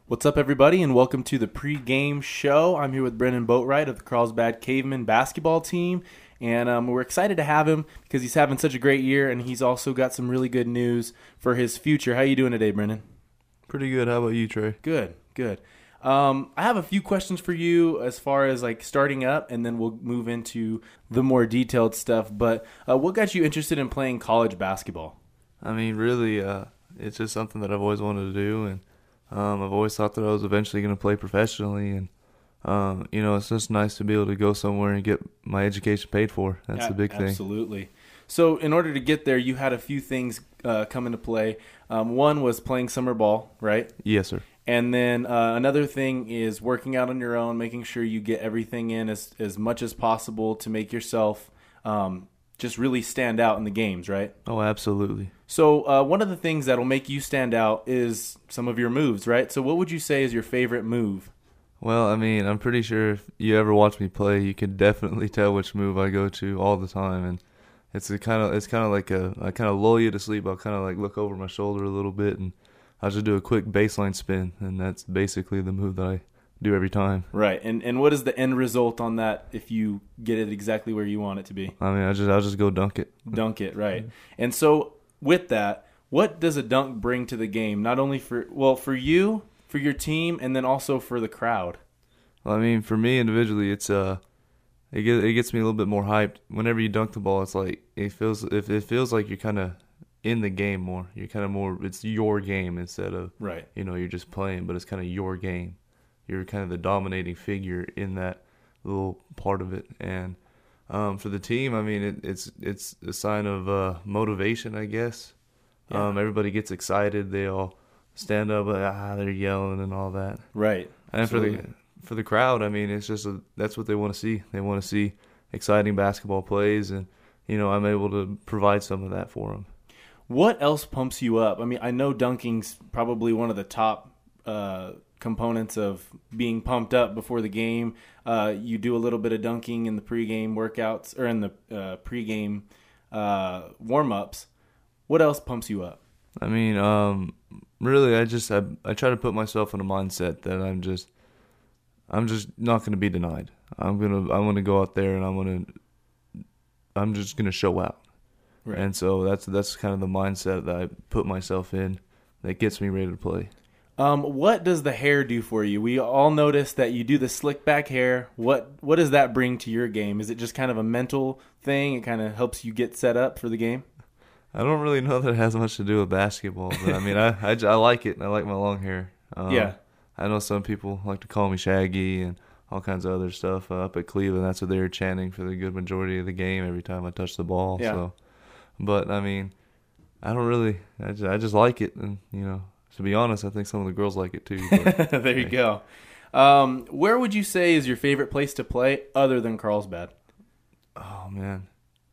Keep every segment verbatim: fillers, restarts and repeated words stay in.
What's up, everybody, and welcome to the pre-game show. I'm here with Brendan Boatwright of the Carlsbad Cavemen basketball team, and um, we're excited to have him because he's having such a great year, and he's also got some really good news for his future. How you doing today, Brendan? Pretty good. How about you, Trey? Good, good. Um, I have a few questions for you as far as like starting up, and then we'll move into the more detailed stuff. But uh, what got you interested in playing college basketball? I mean, really, uh, it's just something that I've always wanted to do, and um, I've always thought that I was eventually going to play professionally. And um, you know, it's just nice to be able to go somewhere and get my education paid for. That's Yeah, the big thing. Absolutely. So, in order to get there, you had a few things uh, come into play. Um, one was playing summer ball, right? Yes, sir. And then uh, another thing is working out on your own, making sure you get everything in as, as much as possible to make yourself um, just really stand out in the games, right? Oh, absolutely. So uh, one of the things that will make you stand out is some of your moves, right? So what would you say is your favorite move? Well, I mean, I'm pretty sure if you ever watch me play, you can definitely tell which move I go to all the time, and it's a kind of it's kind of like a I kind of lull you to sleep. I'll kind of like look over my shoulder a little bit, and I'll just do a quick baseline spin, and that's basically the move that I do every time. Right, and and what is the end result on that if you get it exactly where you want it to be? I mean, I just I'll just go dunk it. Dunk it, right. And so with that, what does a dunk bring to the game? Not only for, well, for you, for your team, and then also for the crowd. Well, I mean, for me individually, it's uh, it gets it gets me a little bit more hyped. Whenever you dunk the ball, it's like it feels if it feels like you're kind of in the game more. You're kind of more. It's your game instead of Right. You know, you're just playing, but it's kind of your game. You're kind of the dominating figure in that little part of it, and um, for the team, I mean, it, it's it's a sign of uh, motivation, I guess. Yeah. Um, everybody gets excited. They all stand up, like, ah, they're yelling and all that. Right. And Absolutely. for the for the crowd, I mean, it's just a, that's what they want to see. They want to see exciting basketball plays, and you know, I'm able to provide some of that for them. What else pumps you up? I mean, I know dunking's probably one of the top uh, components of being pumped up before the game. Uh, you do a little bit of dunking in the pregame workouts or in the uh, pregame uh, warm-ups. What else pumps you up? I mean, um, really, I just I, I try to put myself in a mindset that I'm just I'm just not going to be denied. I'm gonna I'm gonna go out there and I'm gonna I'm just gonna show out. Right. And so that's that's kind of the mindset that I put myself in that gets me ready to play. Um, what does the hair do for you? We all notice that you do the slick back hair. What what does that bring to your game? Is it just kind of a mental thing? It kind of helps you get set up for the game? I don't really know that it has much to do with basketball, but I mean, I, I, I like it. I like my long hair. Um, Yeah. I know some people like to call me Shaggy and all kinds of other stuff. Uh, up at Cleveland, that's what they were chanting for the good majority of the game every time I touched the ball. Yeah. So, but I mean, I don't really. I just, I just like it, and you know, to be honest, I think some of the girls like it too. But, There you go. Um, where would you say is your favorite place to play other than Carlsbad? oh man,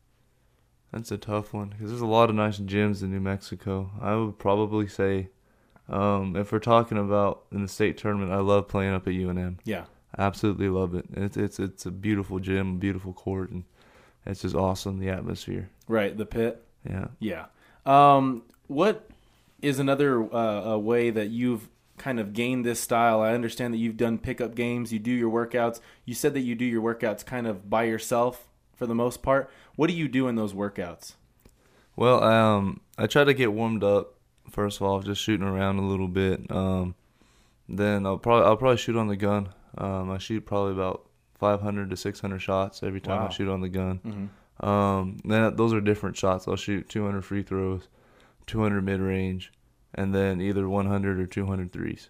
that's a tough one because there's a lot of nice gyms in New Mexico. I would probably say, um, if we're talking about in the state tournament, I love playing up at U N M. Yeah. I absolutely love it. It's it's it's a beautiful gym, beautiful court, and it's just awesome, the atmosphere. Right, the pit. Yeah. Yeah. Um, what is another uh, a way that you've kind of gained this style? I understand that you've done pickup games. You do your workouts. You said that you do your workouts kind of by yourself for the most part. What do you do in those workouts? Well, um, I try to get warmed up first of all, just shooting around a little bit. Um, then I'll probably I'll probably shoot on the gun. Um, I shoot probably about five hundred to six hundred shots every time Wow. I shoot on the gun. Mm-hmm. Um, then those are different shots. I'll shoot two hundred free throws, two hundred mid range, and then either one hundred or two hundred threes.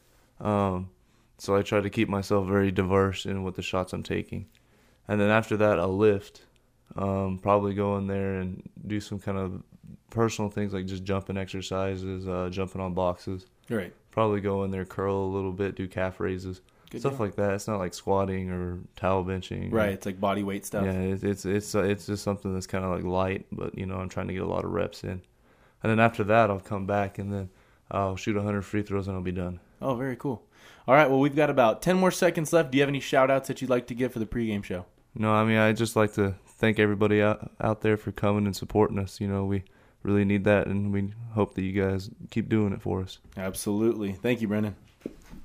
Um, so I try to keep myself very diverse in what the shots I'm taking. And then after that, I'll lift. Um, probably go in there and do some kind of personal things like just jumping exercises, uh, jumping on boxes. Right. Probably go in there, curl a little bit, do calf raises, Good stuff deal. like that. It's not like squatting or towel benching. Right. It's like body weight stuff. Yeah, it's it's it's, uh, it's just something that's kind of like light, but you know I'm trying to get a lot of reps in. And then after that, I'll come back and then I'll shoot one hundred free throws and I'll be done. Oh, very cool. All right. Well, we've got about ten more seconds left. Do you have any shout outs that you'd like to give for the pregame show? No, I mean, I just like to thank everybody out, out there for coming and supporting us. You know, we really need that, and we hope that you guys keep doing it for us. Absolutely. Thank you, Brendan.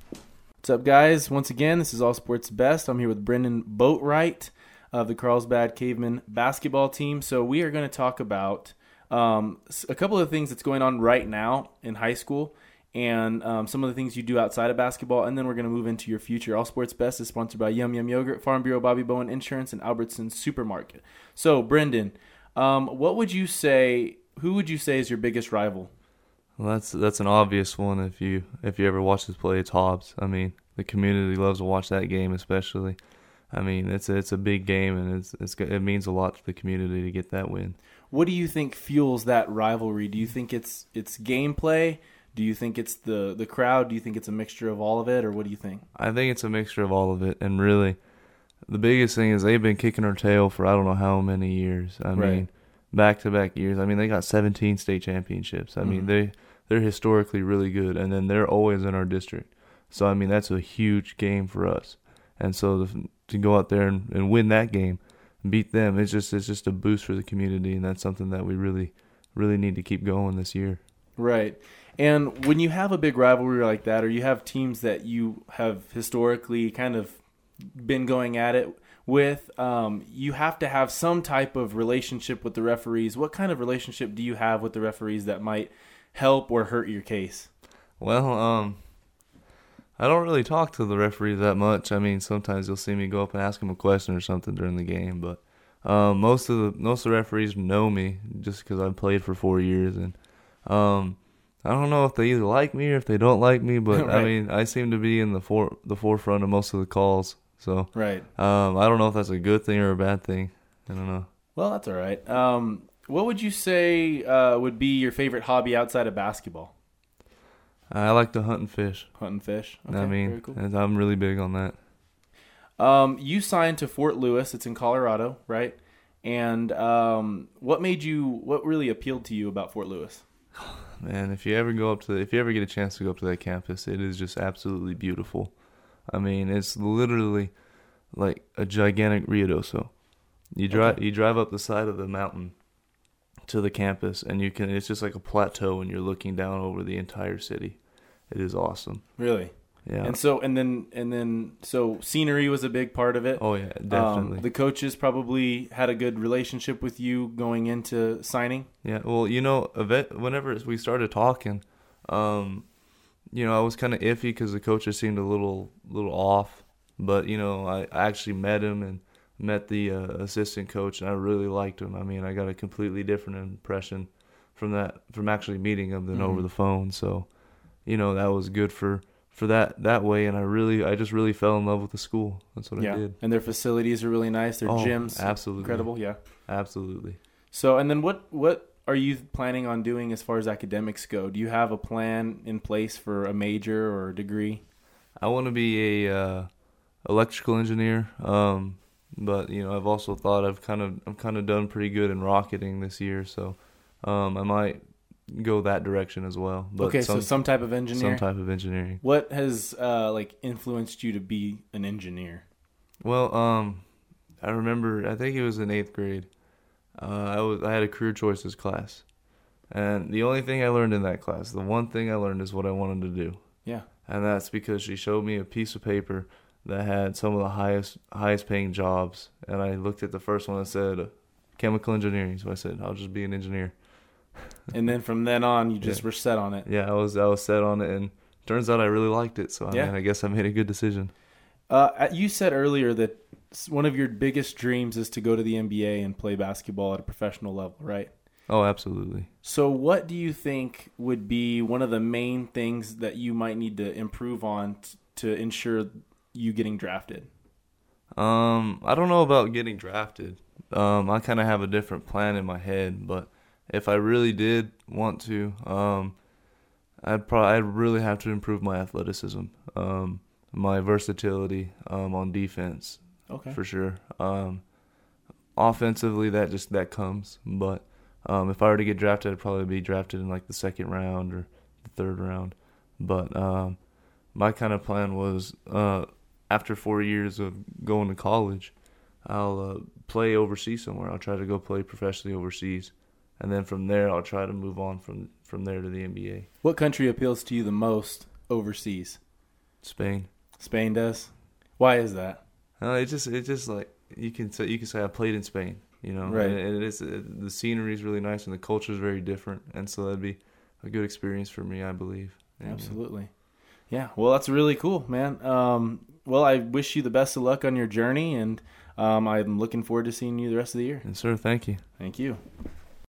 What's up, guys? Once again, this is All Sports Best. I'm here with Brendan Boatwright of the Carlsbad Cavemen basketball team. So we are going to talk about um, a couple of things that's going on right now in high school and um, some of the things you do outside of basketball, and then we're going to move into your future. All Sports Best is sponsored by Yum Yum Yogurt, Farm Bureau, Bobby Bowen Insurance, and Albertsons Supermarket. So, Brendan, um, what would you say, who would you say is your biggest rival? Well, that's that's an obvious one. If you if you ever watch us play, it's Hobbs. I mean, the community loves to watch that game, especially. I mean, it's a, it's a big game, and it's it's it means a lot to the community to get that win. What do you think fuels that rivalry? Do you think it's it's gameplay? Do you think it's the the crowd? Do you think it's a mixture of all of it, or what do you think? I think it's a mixture of all of it, and really, the biggest thing is they've been kicking our tail for I don't know how many years. I Right. mean, back to back years. I mean, they got seventeen state championships. I mean, Mhm. they they're historically really good, and then they're always in our district. So I mean, that's a huge game for us. And so to, to go out there and, and win that game, beat them, it's just it's just a boost for the community, and that's something that we really really need to keep going this year. Right. And when you have a big rivalry like that, or you have teams that you have historically kind of been going at it with, um, you have to have some type of relationship with the referees. What kind of relationship do you have with the referees that might help or hurt your case? Well, um, I don't really talk to the referees that much. I mean, sometimes you'll see me go up and ask them a question or something during the game, but um, most of the most of the referees know me just because I've played for four years, and um, I don't know if they either like me or if they don't like me, but Right. I mean, I seem to be in the for the forefront of most of the calls. So Right. um, I don't know if that's a good thing or a bad thing. I don't know. Well, that's all right. Um, what would you say uh, would be your favorite hobby outside of basketball? I like to hunt and fish. Hunt and fish. I Okay, mean, very cool. and I'm really big on that. Um, you signed to Fort Lewis. It's in Colorado, right? And um, what made you? What really appealed to you about Fort Lewis? Man, if you ever go up to, if you ever get a chance to go up to that campus, it is just absolutely beautiful. I mean, it's literally like a gigantic Ruidoso. You drive, Okay. you drive up the side of the mountain to the campus, and you can. It's just like a plateau, and you're looking down over the entire city. It is awesome. Really? Yeah. And so, and then, and then, so scenery was a big part of it. oh yeah, definitely. Um, the coaches probably had a good relationship with you going into signing. Yeah, well, you know, event, whenever we started talking, um, you know, I was kind of iffy because the coaches seemed a little little off. But, you know, I, I actually met him and met the uh, assistant coach, and I really liked him. I mean, I got a completely different impression from that, from actually meeting him than Mhm. over the phone. So, you know, that was good for, for that, that way, and I really, I just really fell in love with the school. That's what Yeah. I did. And their facilities are really nice. Their Oh, gyms, absolutely. incredible. Yeah. Absolutely. So, and then what, what are you planning on doing as far as academics go? Do you have a plan in place for a major or a degree? I want to be a uh, electrical engineer, um, but you know I've also thought I've kind of I'm kind of done pretty good in rocketing this year, so um, I might go that direction as well. But okay, some, so some type of engineer. some type of engineering. What has uh, like influenced you to be an engineer? Well, um, I remember I think it was in eighth grade. Uh, I was I had a career choices class, and the only thing I learned in that class, the one thing I learned is what I wanted to do. Yeah. And that's because she showed me a piece of paper that had some of the highest highest paying jobs, and I looked at the first one and said uh, chemical engineering. So I said I'll just be an engineer. And then from then on, you just Yeah. were set on it. Yeah, I was I was set on it, and turns out I really liked it. So I Yeah. mean, I guess I made a good decision. Uh, you said earlier that s- one of your biggest dreams is to go to the N B A and play basketball at a professional level, right? Oh, absolutely. So what do you think would be one of the main things that you might need to improve on t- to ensure you getting drafted? Um, I don't know about getting drafted. Um, I kind of have a different plan in my head, but if I really did want to, um, I'd probably I'd really have to improve my athleticism, um, my versatility, um, on defense. Okay. For sure. Um, offensively, that just that comes. But um, if I were to get drafted, I'd probably be drafted in like the second round or the third round. But um, my kind of plan was uh, after four years of going to college, I'll uh, play overseas somewhere. I'll try to go play professionally overseas, and then from there, I'll try to move on from from there to the N B A. What country appeals to you the most overseas? Spain. Spain does. Why is that? Uh, it just it just like you can say you can say I played in Spain. You know, Right. And it is it, the scenery is really nice and the culture is very different, and so that'd be a good experience for me, I believe. And, Absolutely. Yeah. Well, that's really cool, man. Um, well, I wish you the best of luck on your journey, and um, I'm looking forward to seeing you the rest of the year. And sir, thank you. Thank you.